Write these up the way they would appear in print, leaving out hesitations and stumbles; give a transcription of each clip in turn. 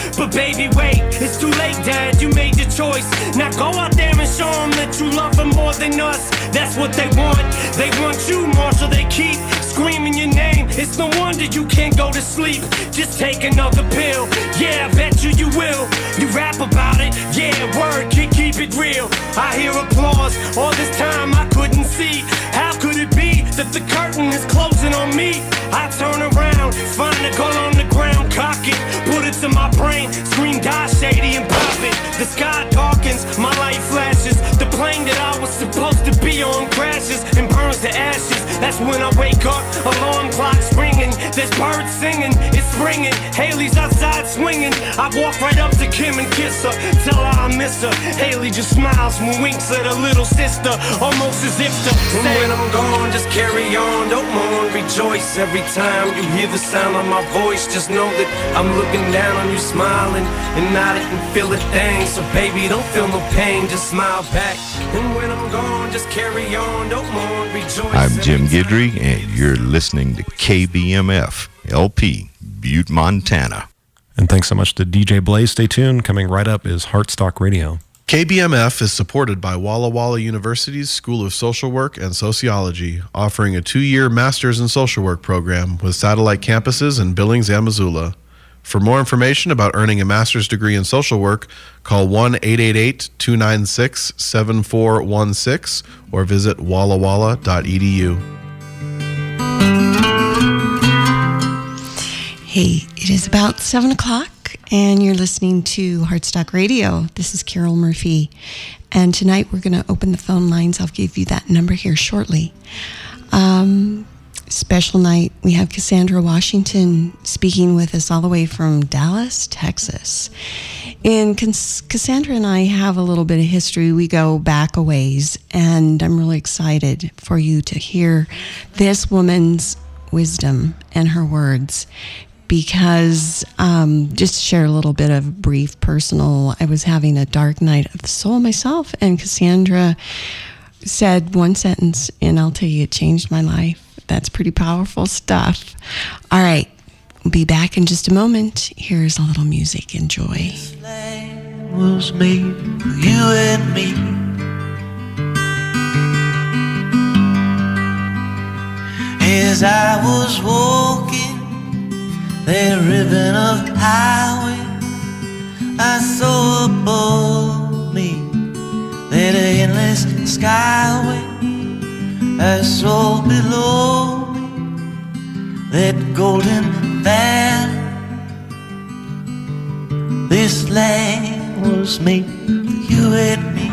But baby, wait, it's too late, Dad, you made your choice. Now go out there and show them that you love them more than us. That's what they want you, Marshall, they keep screaming your name. It's no wonder you can't go to sleep. Just take another pill, yeah, I bet you will. You rap about it, yeah, word, keep it real. I hear applause, all this time I couldn't see. How could it be that the curtain is closing on me? I turn around, find a gun on the ground, cock it, put it to my brain, scream die shady and pop it. The sky darkens, my light flashes. The plane that I was supposed to be on crashes and burns to ashes. That's when I wake up, alarm clock's ringing. There's birds singing, it's springing. Haley's outside swinging. I walk right up to Kim and kiss her, tell her I miss her. Haley just smiles and winks at her little sister, almost as if to say, when I'm gone, just carry on, don't mourn, rejoice. Every time you hear the sound of my voice, just know that I'm looking down on you, smiling, and I didn't feel a thing. So baby, don't feel no pain, just smile back. And when I'm gone, just carry on, don't mourn, rejoice. I'm Jim Guidry, and you're listening to KBMF LP, Butte, Montana. And thanks so much to DJ Blaze. Stay tuned. Coming right up is Heartstock Radio. KBMF is supported by Walla Walla University's School of Social Work and Sociology, offering a 2-year Master's in Social Work program with satellite campuses in Billings and Missoula. For more information about earning a master's degree in social work, call 1-888-296-7416 or visit wallawalla.edu. Hey, it is about 7 o'clock, and you're listening to Heartstock Radio. This is Carol Murphy, and tonight we're going to open the phone lines. I'll give you that number here shortly. Special night. We have Cassandra Washington speaking with us all the way from Dallas, Texas. And Cassandra and I have a little bit of history. We go back a ways, and I'm really excited for you to hear this woman's wisdom and her words. Because just to share a little bit of brief personal, I was having a dark night of the soul myself, and Cassandra said one sentence, and I'll tell you, it changed my life. That's pretty powerful stuff. All right, we'll be back in just a moment. Here's a little music. Enjoy. This land was made for you and me. As I was walking that ribbon of highway, I saw above me that endless skyway. I saw below me that golden valley. This land was made for you and me.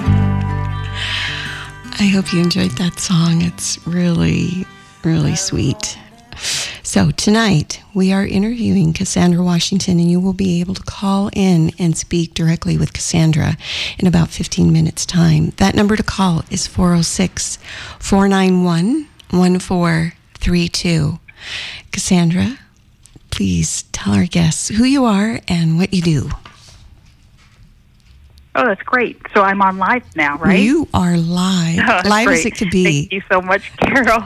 I hope you enjoyed that song. It's really, really sweet. So tonight we are interviewing Cassandra Washington, and you will be able to call in and speak directly with Cassandra in about 15 minutes time. That number to call is 406-491-1432. Cassandra, please tell our guests who you are and what you do. Oh, that's great. So I'm on live now, right? You are live. Oh, live great. as it could be. Thank you so much, Carol.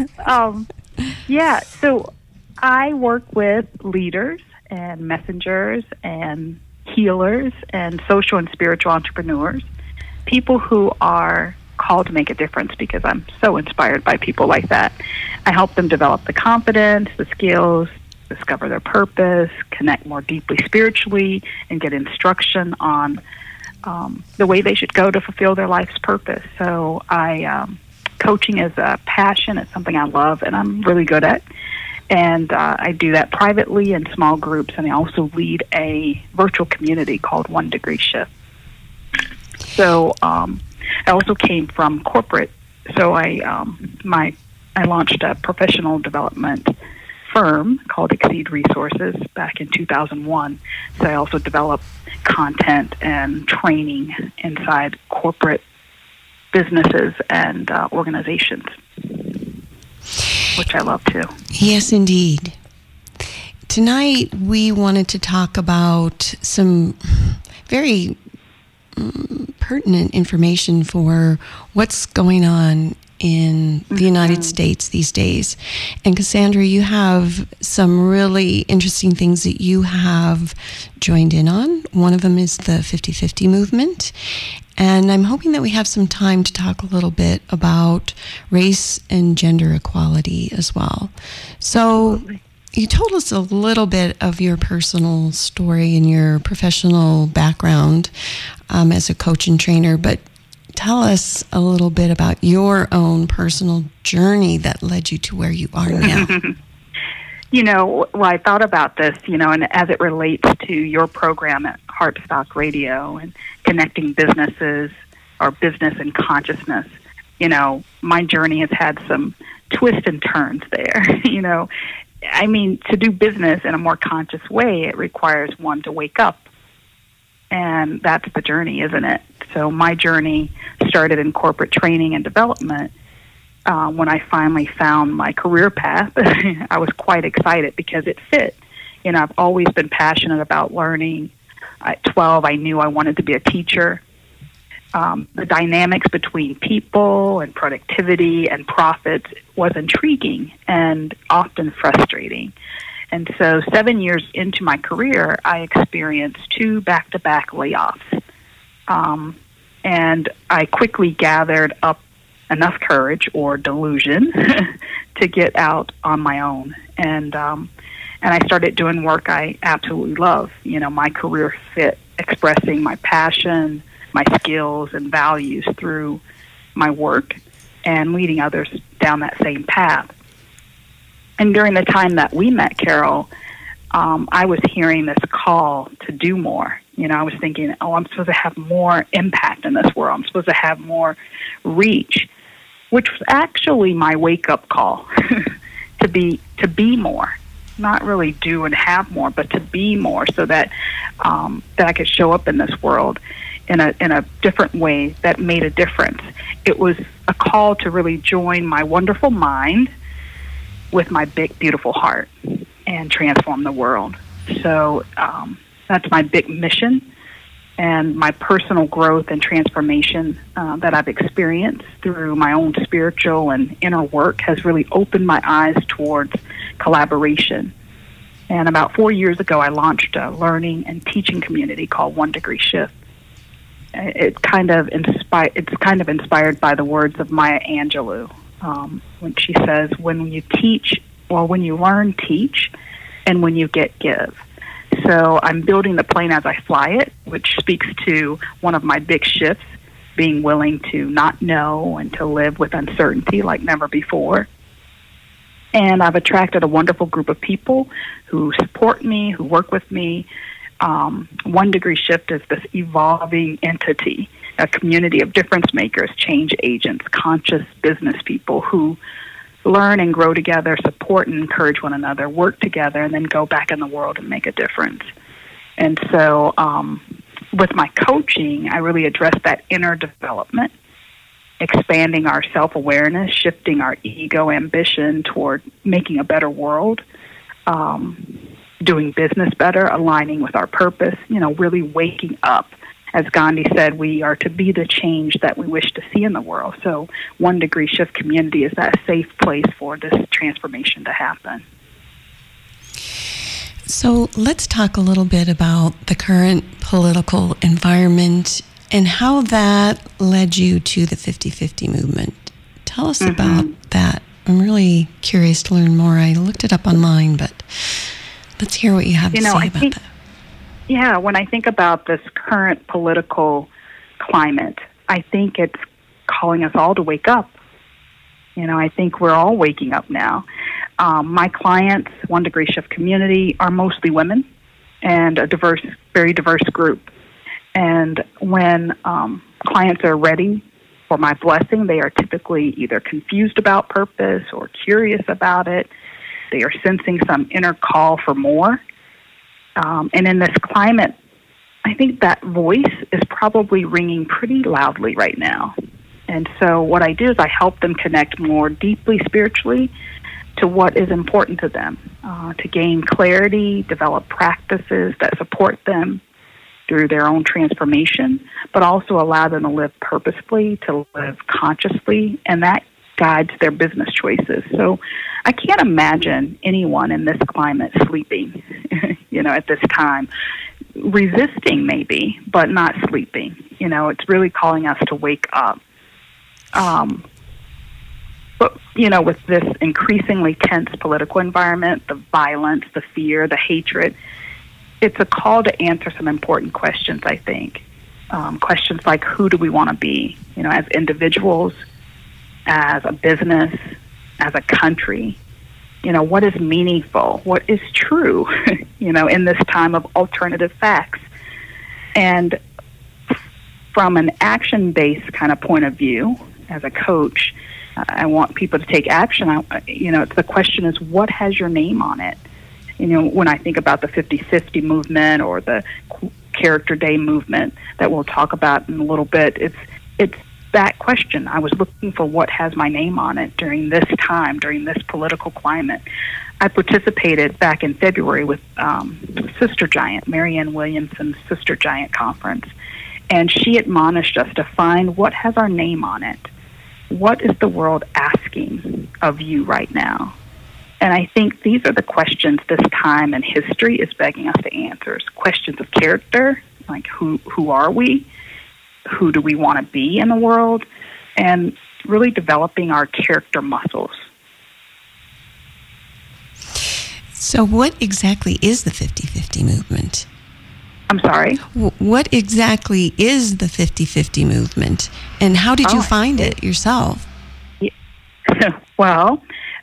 Yeah, so I work with leaders and messengers and healers and social and spiritual entrepreneurs, people who are called to make a difference, because I'm so inspired by people like that. I help them develop the confidence, the skills, discover their purpose, connect more deeply spiritually, and get instruction on the way they should go to fulfill their life's purpose. So coaching is a passion. It's something I love and I'm really good at. And I do that privately in small groups, and I also lead a virtual community called 1 Degree Shift. So I also came from corporate. So I launched a professional development firm called Exceed Resources back in 2001. So I also develop content and training inside corporate businesses and organizations, which I love too. Yes, indeed. Tonight we wanted to talk about some very pertinent information for what's going on in the United States these days. And Cassandra, you have some really interesting things that you have joined in on. One of them is the 50-50 movement. And I'm hoping that we have some time to talk a little bit about race and gender equality as well. So you told us a little bit of your personal story and your professional background as a coach and trainer, but tell us a little bit about your own personal journey that led you to where you are now. I thought about this, and as it relates to your program at Heartstock Radio and connecting businesses or business and consciousness, my journey has had some twists and turns there. To do business in a more conscious way, it requires one to wake up. And that's the journey, isn't it? So my journey started in corporate training and development. When I finally found my career path, I was quite excited because it fit. I've always been passionate about learning. At 12, I knew I wanted to be a teacher. The dynamics between people and productivity and profits was intriguing and often frustrating. And so 7 years into my career, I experienced 2 back-to-back layoffs. And I quickly gathered up enough courage or delusion to get out on my own. And I started doing work I absolutely love. My career fit expressing my passion, my skills and values through my work and leading others down that same path. And during the time that we met, Carol, I was hearing this call to do more. I was thinking, I'm supposed to have more impact in this world. I'm supposed to have more reach, which was actually my wake-up call to be more. Not really do and have more, but to be more, so that I could show up in this world in a different way that made a difference. It was a call to really join my wonderful mind with my big, beautiful heart and transform the world. So that's my big mission, and my personal growth and transformation that I've experienced through my own spiritual and inner work has really opened my eyes towards collaboration. And about 4 years ago, I launched a learning and teaching community called 1 Degree Shift. It's kind of inspired by the words of Maya Angelou, when she says, when you learn, teach, and when you get, give. So I'm building the plane as I fly it, which speaks to one of my big shifts, being willing to not know and to live with uncertainty like never before. And I've attracted a wonderful group of people who support me, who work with me. 1 Degree Shift is this evolving entity, a community of difference makers, change agents, conscious business people who learn and grow together, support and encourage one another, work together, and then go back in the world and make a difference. And so with my coaching, I really address that inner development, expanding our self-awareness, shifting our ego ambition toward making a better world, doing business better, aligning with our purpose, really waking up. As Gandhi said, we are to be the change that we wish to see in the world. So 1 Degree Shift community is that safe place for this transformation to happen. So let's talk a little bit about the current political environment and how that led you to the 50-50 movement. Tell us about that. I'm really curious to learn more. I looked it up online, but let's hear what you have to say about that. Yeah, when I think about this current political climate, I think it's calling us all to wake up. I think we're all waking up now. My clients, 1 Degree Shift community, are mostly women and a very diverse group. And when clients are ready for my blessing, they are typically either confused about purpose or curious about it. They are sensing some inner call for more. And in this climate, I think that voice is probably ringing pretty loudly right now. And so what I do is I help them connect more deeply spiritually to what is important to them, to gain clarity, develop practices that support them through their own transformation, but also allow them to live purposefully, to live consciously, and that guides their business choices. So I can't imagine anyone in this climate sleeping, at this time. Resisting maybe, but not sleeping. It's really calling us to wake up. But, with this increasingly tense political environment, the violence, the fear, the hatred, it's a call to answer some important questions, I think. Questions like, who do we want to be, as individuals, as a business, as a country? What is meaningful? What is true, in this time of alternative facts? And from an action-based kind of point of view, as a coach, I want people to take action. The question is, what has your name on it? When I think about the 50-50 movement or the Character Day movement that we'll talk about in a little bit, it's that question. I was looking for what has my name on it during this time, during this political climate. I participated back in February with Sister Giant, Marianne Williamson's Sister Giant conference, and she admonished us to find what has our name on it. What is the world asking of you right now? And I think these are the questions this time in history is begging us to answer. Questions of character, like who are we? Who do we want to be in the world? And really developing our character muscles. So what exactly is the 50-50 movement? I'm sorry? What exactly is the 50-50 movement? And how did you find it yourself? Well,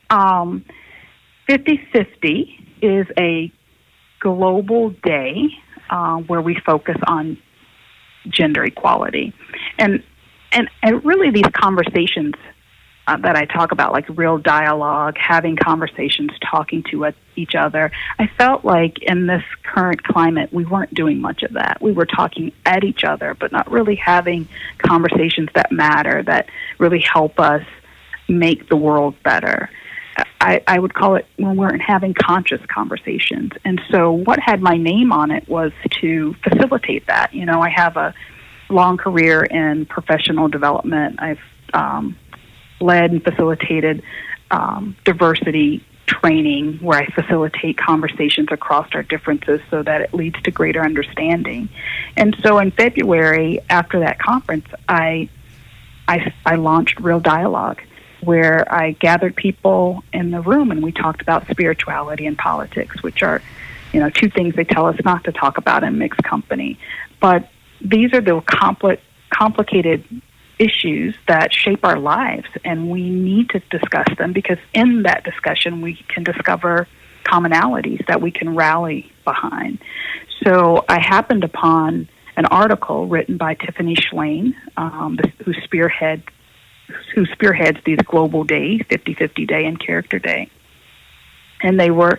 50-50 is a global day where we focus on gender equality. And really these conversations that I talk about, like real dialogue, having conversations, talking to each other, I felt like in this current climate, we weren't doing much of that. We were talking at each other, but not really having conversations that matter, that really help us make the world better. I would call it when we weren't having conscious conversations. And so what had my name on it was to facilitate that. I have a long career in professional development. I've led and facilitated diversity training where I facilitate conversations across our differences so that it leads to greater understanding. And so in February, after that conference, I launched Real Dialogue, where I gathered people in the room and we talked about spirituality and politics, which are, two things they tell us not to talk about in mixed company. But these are the complicated issues that shape our lives, and we need to discuss them because in that discussion we can discover commonalities that we can rally behind. So I happened upon an article written by Tiffany Shlain, who spearheads these global days, 50-50 Day and Character Day. And they were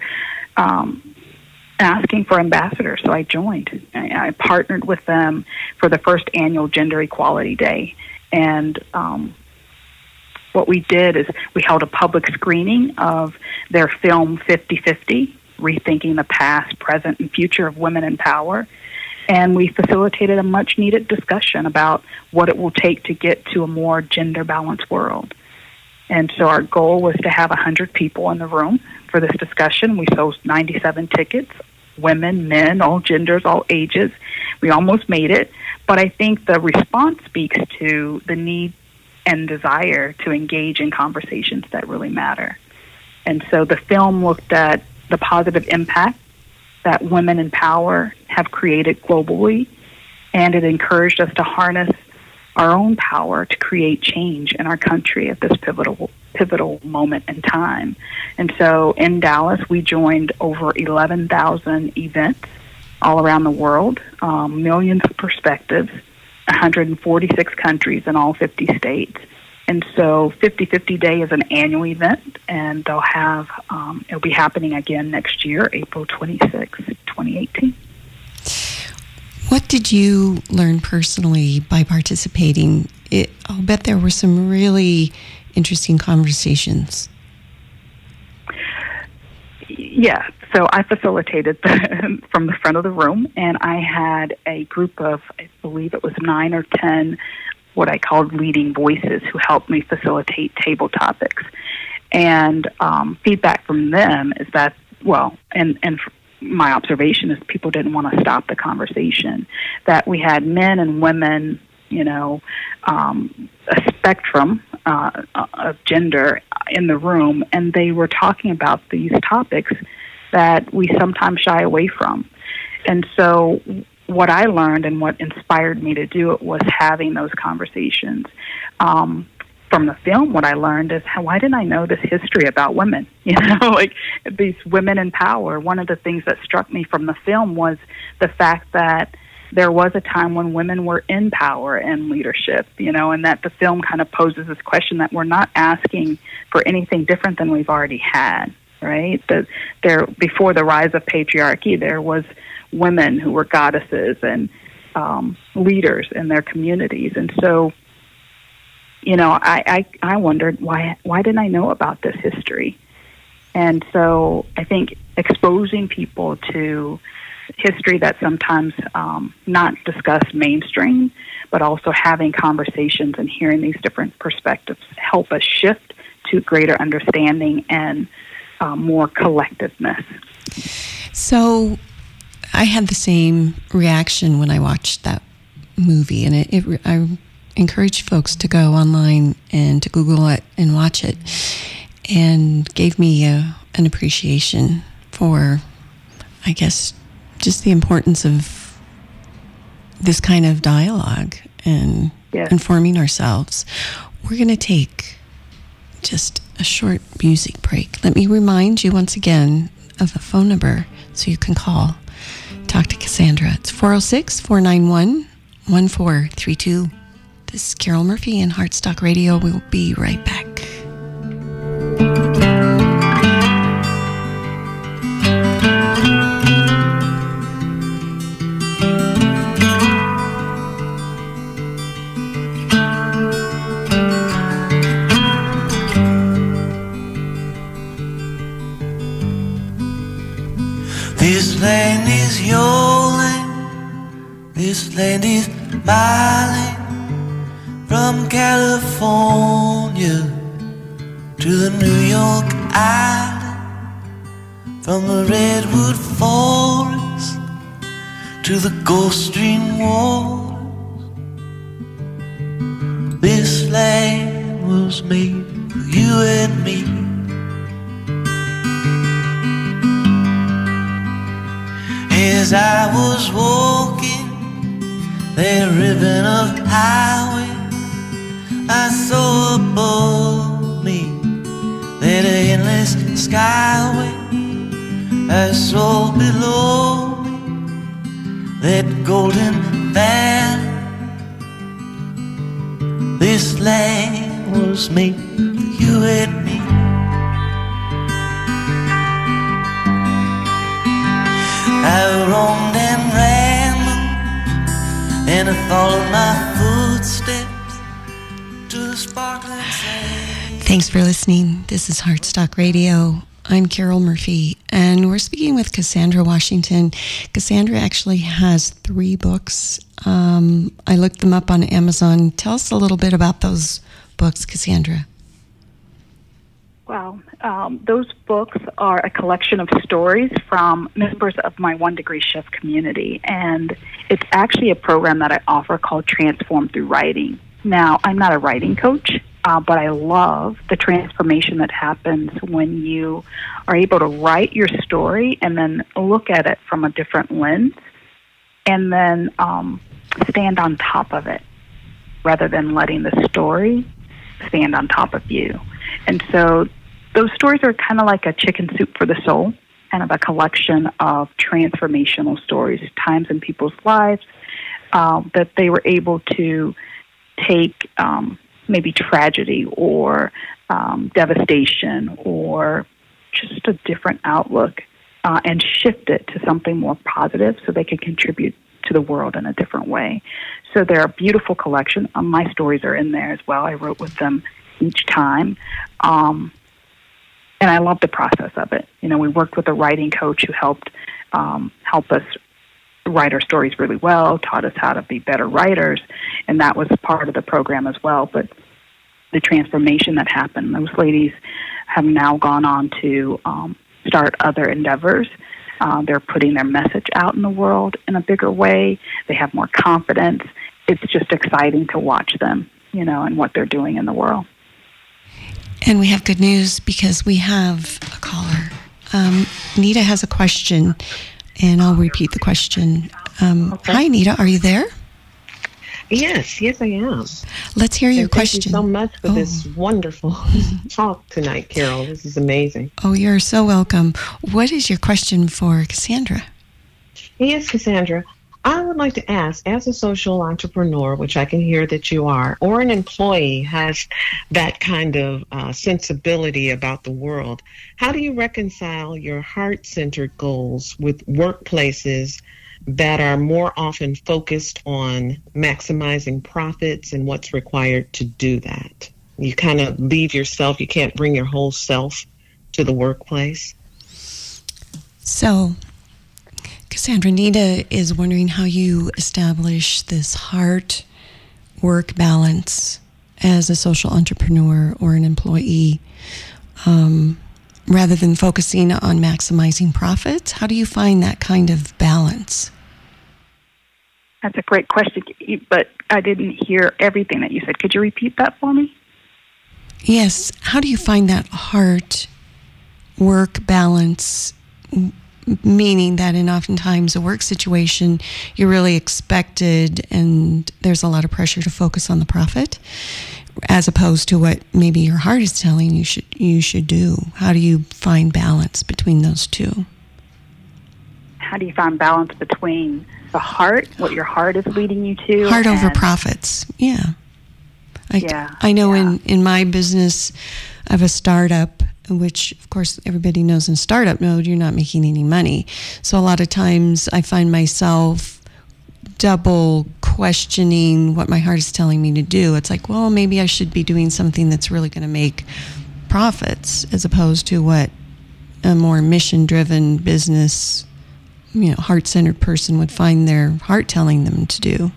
asking for ambassadors, so I joined. I partnered with them for the first annual Gender Equality Day. And what we did is we held a public screening of their film 50-50, Rethinking the Past, Present, and Future of Women in Power. And we facilitated a much-needed discussion about what it will take to get to a more gender-balanced world. And so our goal was to have 100 people in the room for this discussion. We sold 97 tickets, women, men, all genders, all ages. We almost made it. But I think the response speaks to the need and desire to engage in conversations that really matter. And so the film looked at the positive impact that women in power have created globally, and it encouraged us to harness our own power to create change in our country at this pivotal moment in time. And so in Dallas, we joined over 11,000 events all around the world, millions of perspectives, 146 countries in all 50 states. And so 50-50 Day is an annual event, and they'll have it'll be happening again next year, April 26, 2018. What did you learn personally by participating? I'll bet there were some really interesting conversations. Yeah, so I facilitated from the front of the room, and I had a group of, I believe it was 9 or 10 what I called leading voices who helped me facilitate table topics. And feedback from them is that, well, and my observation is people didn't want to stop the conversation, that we had men and women, a spectrum of gender in the room, and they were talking about these topics that we sometimes shy away from. And so what I learned and what inspired me to do it was having those conversations. From the film, what I learned is why didn't I know this history about women? Like these women in power. One of the things that struck me from the film was the fact that there was a time when women were in power and leadership, and that the film kind of poses this question that we're not asking for anything different than we've already had, right? That there, before the rise of patriarchy, there was women who were goddesses and leaders in their communities. And so, I wondered why didn't I know about this history? And so I think exposing people to history that's sometimes not discussed mainstream, but also having conversations and hearing these different perspectives help us shift to greater understanding and more collectiveness. So I had the same reaction when I watched that movie, and I encourage folks to go online and to Google it and watch it, and gave me an appreciation for, I guess, just the importance of this kind of dialogue and informing ourselves. We're going to take just a short music break. Let me remind you once again of a phone number so you can call. Talk to Cassandra. It's 406-491-1432. This is Carol Murphy and Heartstock Radio. We'll be right back. This land is your land, this land is my land. From California to the New York Island, from the Redwood Forest to the Gulf Stream waters, this land was made for you and me. As I was walking that ribbon of highway, I saw above me that endless skyway. I saw below me that golden valley. This land was made for you and me. I roamed and rambled, and I followed my footsteps. Thanks for listening. This is Heartstock Radio. I'm Carol Murphy, and we're speaking with Cassandra Washington. Cassandra actually has 3 books. I looked them up on Amazon. Tell us a little bit about those books, Cassandra. Well, those books are a collection of stories from members of my One Degree Chef community, and it's actually a program that I offer called Transform Through Writing. Now, I'm not a writing coach, but I love the transformation that happens when you are able to write your story and then look at it from a different lens and then stand on top of it rather than letting the story stand on top of you. And so those stories are kind of like a chicken soup for the soul, kind of a collection of transformational stories, times in people's lives that they were able to take maybe tragedy or devastation or just a different outlook and shift it to something more positive so they could contribute to the world in a different way. So they're a beautiful collection. My stories are in there as well. I wrote with them each time. And I love the process of it. We worked with a writing coach who helped help us write our stories really well, taught us how to be better writers, and that was part of the program as well. But the transformation that happened, those ladies have now gone on to start other endeavors. They're putting their message out in the world in a bigger way. They have more confidence. It's just exciting to watch them, and what they're doing in the world. And we have good news because we have a caller. Nita has a question, and I'll repeat the question. Okay. Hi, Nita. Are you there? Yes, I am. Let's hear your and question. Thank you so much for this wonderful talk tonight, Carol. This is amazing. Oh, you're so welcome. What is your question for Cassandra? Yes, Cassandra. I would like to ask, as a social entrepreneur, which I can hear that you are, or an employee has that kind of sensibility about the world, how do you reconcile your heart-centered goals with workplaces that are more often focused on maximizing profits and what's required to do that? You kind of leave yourself, you can't bring your whole self to the workplace. So, Cassandra, Nita is wondering how you establish this heart-work balance as a social entrepreneur or an employee, rather than focusing on maximizing profits. How do you find that kind of balance? That's a great question, but I didn't hear everything that you said. Could you repeat that for me? Yes. How do you find that heart-work balance, meaning that in oftentimes a work situation, you're really expected and there's a lot of pressure to focus on the profit, as opposed to what maybe your heart is telling you should do? How do you find balance between those two? How do you find balance between the heart, what your heart is leading you to? Heart over profits, yeah. I know in my business, I have a startup, which, of course, everybody knows in startup mode, you're not making any money. So a lot of times I find myself double questioning what my heart is telling me to do. It's like, well, maybe I should be doing something that's really going to make profits, as opposed to what a more mission-driven business, heart-centered person would find their heart telling them to do.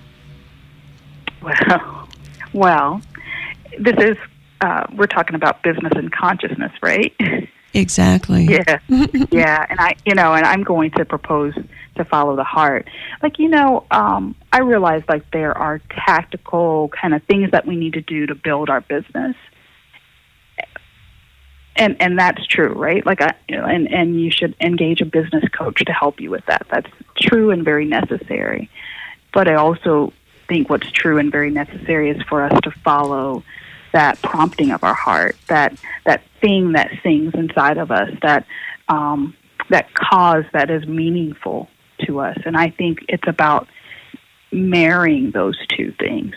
Well, this is, we're talking about business and consciousness, right? Exactly. Yeah. Yeah. And and I'm going to propose to follow the heart. I realize there are tactical kind of things that we need to do to build our business. And that's true, right? And you should engage a business coach to help you with that. That's true and very necessary. But I also think what's true and very necessary is for us to follow that prompting of our heart, that thing that sings inside of us, that cause that is meaningful to us. And I think it's about marrying those two things.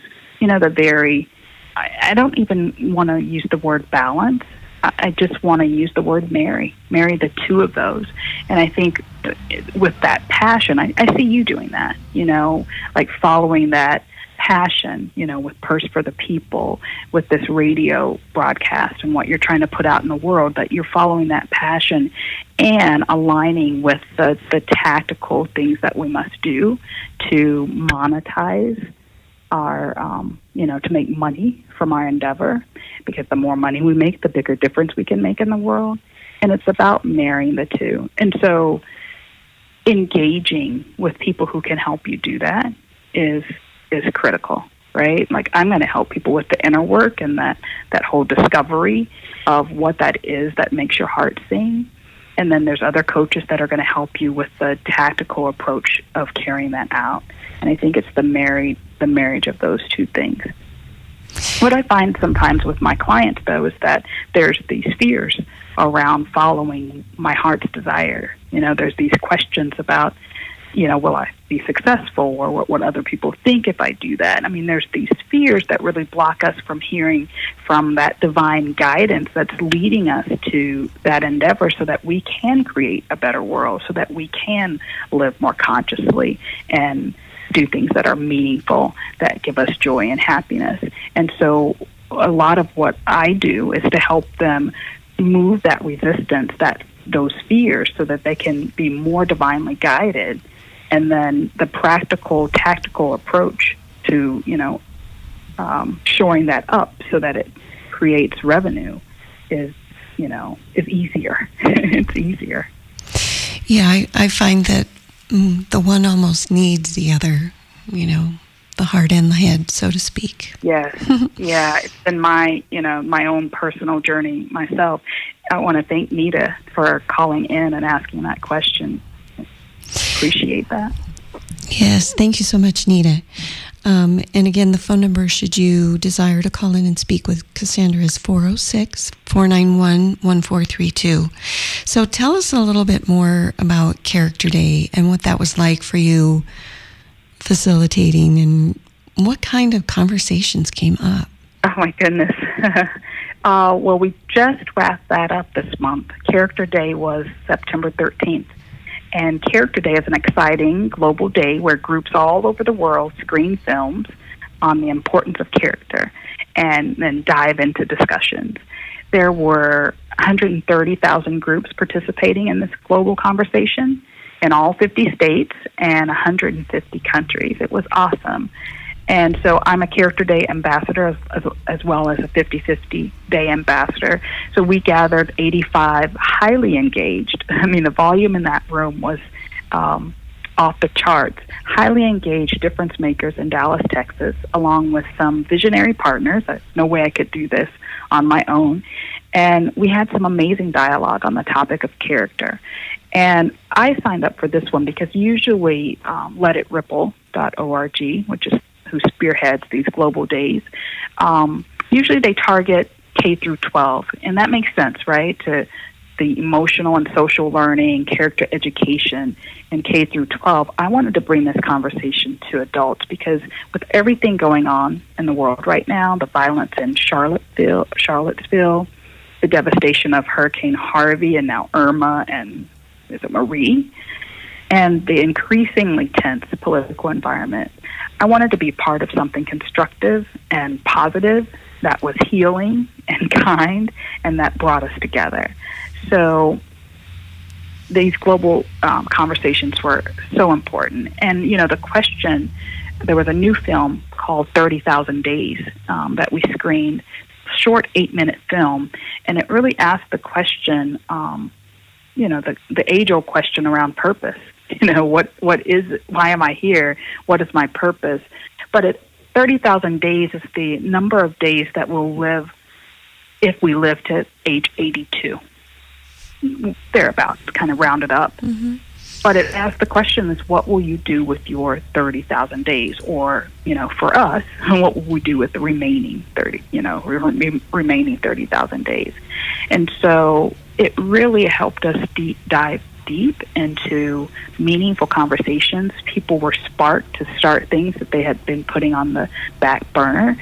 I don't even want to use the word balance. I just want to use the word marry the two of those. And I think with that passion, I see you doing that, following that passion, with Purse for the People, with this radio broadcast and what you're trying to put out in the world, that you're following that passion and aligning with the tactical things that we must do to monetize our, to make money from our endeavor, because the more money we make, the bigger difference we can make in the world. And it's about marrying the two. And so engaging with people who can help you do that is critical, right? I'm going to help people with the inner work and that whole discovery of what that is that makes your heart sing. And then there's other coaches that are going to help you with the tactical approach of carrying that out. And I think it's the marriage of those two things. What I find sometimes with my clients, though, is that there's these fears around following my heart's desire. There's these questions about, will I be successful, or what other people think if I do that? I mean, there's these fears that really block us from hearing from that divine guidance that's leading us to that endeavor, so that we can create a better world, so that we can live more consciously and do things that are meaningful, that give us joy and happiness. And so a lot of what I do is to help them move that resistance, those fears, so that they can be more divinely guided and then the practical, tactical approach to, shoring that up so that it creates revenue is easier. It's easier. Yeah, I find that the one almost needs the other, the heart and the head, so to speak. Yes. Yeah, it's been my own personal journey myself. I want to thank Nita for calling in and asking that question. Appreciate that. Yes, thank you so much, Nita. And again, the phone number, should you desire to call in and speak with Cassandra, is 406-491-1432. So tell us a little bit more about Character Day and what that was like for you facilitating, and what kind of conversations came up. Oh, my goodness. Well, we just wrapped that up this month. Character Day was September 13th. And Character Day is an exciting global day where groups all over the world screen films on the importance of character and then dive into discussions. There were 130,000 groups participating in this global conversation in all 50 states and 150 countries. It was awesome. And so I'm a Character Day ambassador as well as a 50/50 Day ambassador. So we gathered 85 highly engaged. I mean, the volume in that room was off the charts. Highly engaged difference makers in Dallas, Texas, along with some visionary partners. There's no way I could do this on my own. And we had some amazing dialogue on the topic of character. And I signed up for this one because usually letitripple.org, which is who spearheads these global days, usually they target K through 12, and that makes sense, right? To the emotional and social learning, character education in K through 12. I wanted to bring this conversation to adults because with everything going on in the world right now, the violence in Charlottesville, the devastation of Hurricane Harvey and now Irma and is it Marie, and the increasingly tense political environment, I wanted to be part of something constructive and positive that was healing and kind and that brought us together. So these global conversations were so important. And, the question, there was a new film called 30,000 Days that we screened, short 8-minute film, and it really asked the question, the age-old question around purpose. What is it? Why am I here? What is my purpose? But at 30,000 days is the number of days that we'll live if we live to age 82. Thereabouts, kind of rounded up. Mm-hmm. But it asks the question is, what will you do with your 30,000 days? Or, for us, what will we do with the remaining 30,000 days? And so it really helped us dive deep into meaningful conversations. People were sparked to start things that they had been putting on the back burner.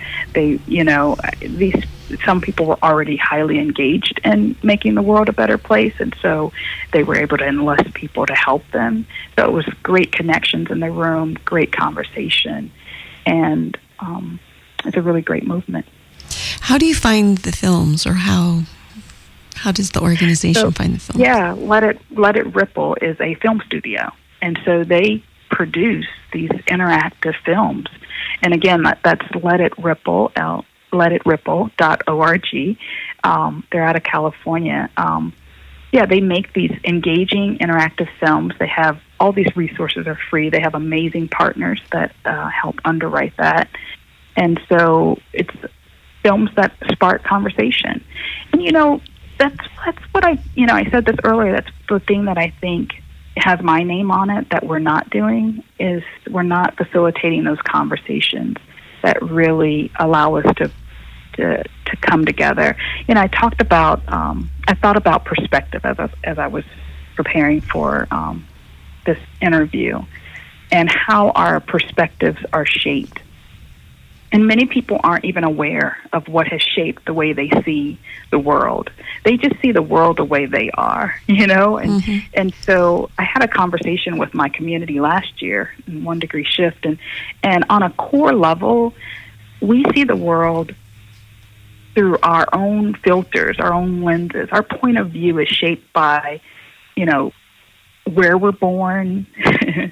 Some people were already highly engaged in making the world a better place, and so they were able to enlist people to help them. So it was great connections in the room, great conversation, and it's a really great movement. How do you find the films, or how does the organization find the films? Yeah, Let It Ripple is a film studio, and so they produce these interactive films. And again, that's Let It Ripple, letitripple.org. They're out of California. They make these engaging interactive films. They have all these resources are free. They have amazing partners that help underwrite that. And so it's films that spark conversation. And, that's what I said this earlier. That's the thing that I think has my name on it that we're not doing, is we're not facilitating those conversations that really allow us to come together. I talked about, I thought about perspective as I was preparing for this interview, and how our perspectives are shaped. And many people aren't even aware of what has shaped the way they see the world. They just see the world the way they are, And so I had a conversation with my community last year in 1 Degree Shift, and on a core level, we see the world through our own filters, our own lenses. Our point of view is shaped by, where we're born,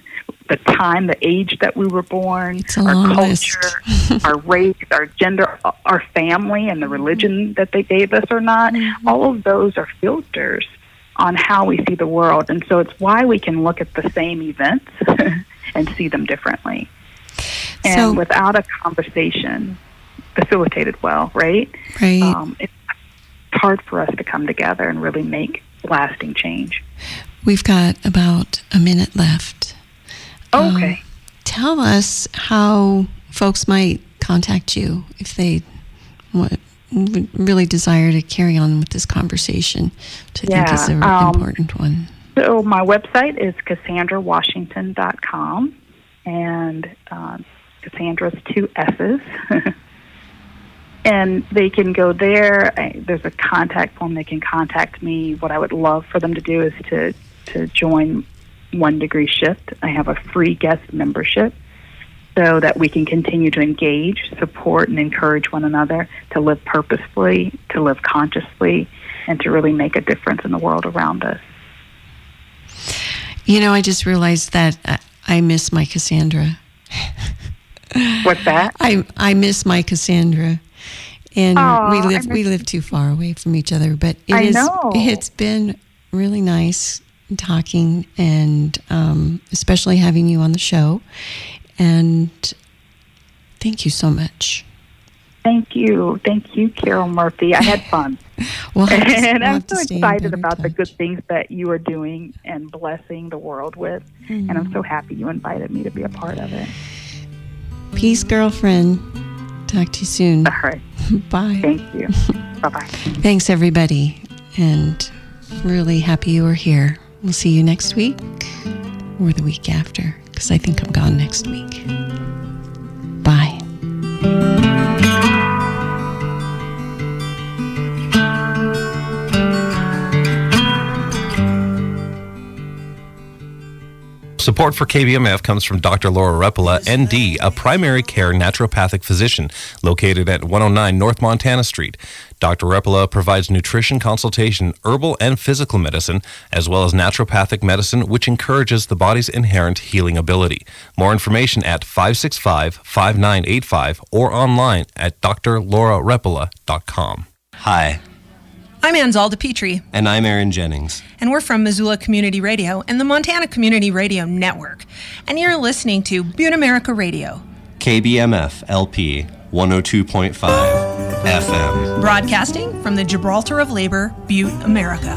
the time, the age that we were born, our culture, our race, our gender, our family, and the religion that they gave us or not. All of those are filters on how we see the world. And so it's why we can look at the same events and see them differently. And without a conversation facilitated well, right? Right. It's hard for us to come together and really make lasting change. We've got about a minute left. Okay. Tell us how folks might contact you if they would really desire to carry on with this conversation, which I think is an important one. So my website is CassandraWashington.com, and Cassandra's 2 S's. And they can go there. There's a contact form. They can contact me. What I would love for them to do is to join One Degree Shift. I have a free guest membership so that we can continue to engage, support, and encourage one another to live purposefully, to live consciously, and to really make a difference in the world around us. You know, I just realized that I miss my Cassandra. What's that? I miss my Cassandra. And we live too far away from each other, but it's been really nice talking, and especially having you on the show. And thank you so much. Thank you, Carol Murphy. I had fun. And I'm so excited about the good things that you are doing and blessing the world with. And I'm so happy you invited me to be a part of it. Peace, girlfriend. Talk to you soon. All right. Bye. Thank you. Bye-bye. Thanks, everybody. And really happy you were here. We'll see you next week or the week after, because I think I'm gone next week. Bye. Support for KBMF comes from Dr. Laura Repola, ND, a primary care naturopathic physician located at 109 North Montana Street. Dr. Repola provides nutrition consultation, herbal and physical medicine, as well as naturopathic medicine, which encourages the body's inherent healing ability. More information at 565-5985 or online at drlaurarepola.com. Hi. I'm Anzalda Petrie. And I'm Aaron Jennings. And we're from Missoula Community Radio and the Montana Community Radio Network. And you're listening to Butte America Radio. KBMF LP 102.5 FM. Broadcasting from the Gibraltar of Labor, Butte, America.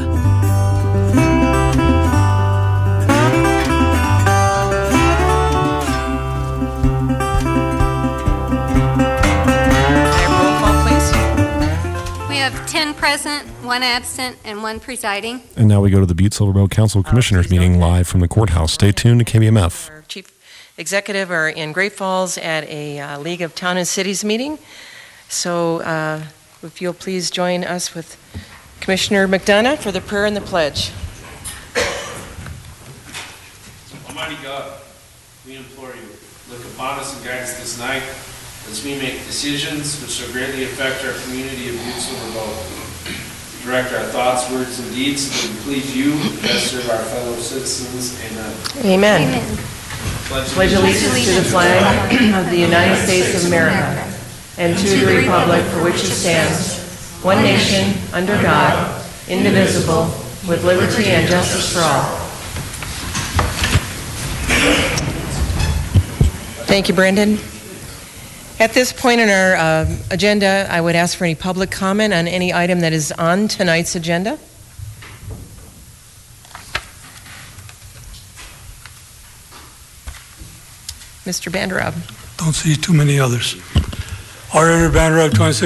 We have 10 present, 1 absent, and 1 presiding. And now we go to the Butte Silver Bowl Council Commissioners meeting live from the courthouse. Stay tuned to KBMF. Our Chief Executive are in Great Falls at a League of Town and Cities meeting. So if you'll please join us with Commissioner McDonough for the prayer and the pledge. Almighty God, we implore you, look upon us and guide us this night as we make decisions which shall greatly affect our community of Butte Silver Bowl. Direct our thoughts, words, and deeds so that we please you and best serve our fellow citizens. Amen. Amen. Pledge allegiance to the flag of the United States of America and to the republic for which it stands, one nation, under God, indivisible, with liberty and justice for all. Thank you, Brendan. At this point in our agenda, I would ask for any public comment on any item that is on tonight's agenda. Mr. Banderab. Don't see too many others. Auditor Banderab, 26.